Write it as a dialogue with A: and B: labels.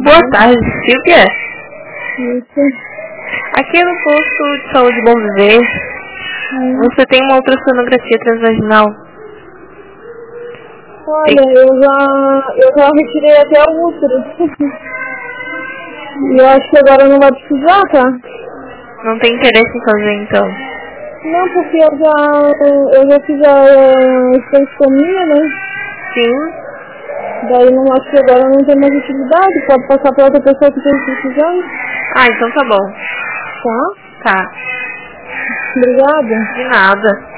A: Boa tarde, Silvia.
B: Isso.
A: Aqui no posto de saúde Bom Viver, você tem uma ultrassonografia transvaginal?
B: Olha, eu já retirei até o útero. E eu acho que agora não vai precisar, tá?
A: Não tem interesse em fazer, então?
B: Não, porque eu já fiz a esterectomia, né?
A: Sim.
B: Daí não acho que agora não tem mais utilidade, pode passar para outra pessoa que tem precisando.
A: Ah, então tá bom.
B: Tá?
A: Tá.
B: Obrigada.
A: De nada.